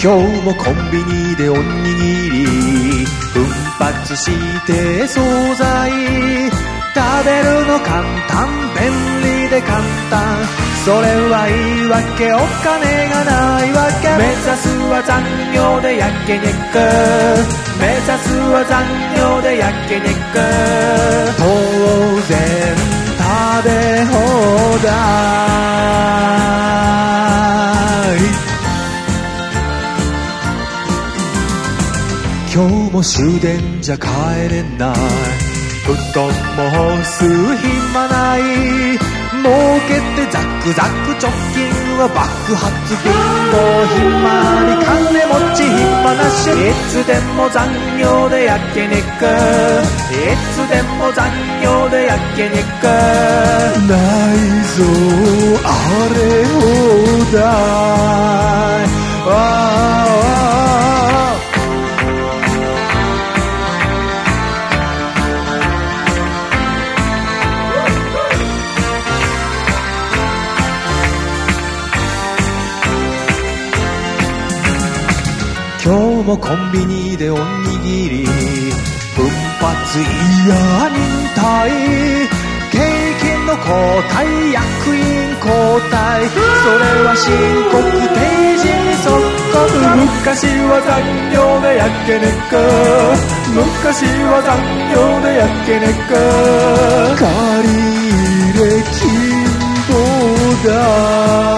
今日もコンビニでおにぎり奮発して惣菜食べるの簡単便利で簡単それはいいわけお金がないわけ目指すは残業で焼肉目指すは残業で焼肉当然食べ放題今日も終電じゃ帰れない布団も干す暇ない儲けてザクザク貯金は爆発貧乏暇に金持ち暇なしいつでも残業で焼肉いつでも残業で焼肉ないぞあれ放題今日もコンビニでおにぎり奮発いや忍耐景気の後退役員交代それは申告定時に即刻昔は残業で焼肉昔は残業で焼肉借り入れ金棒だ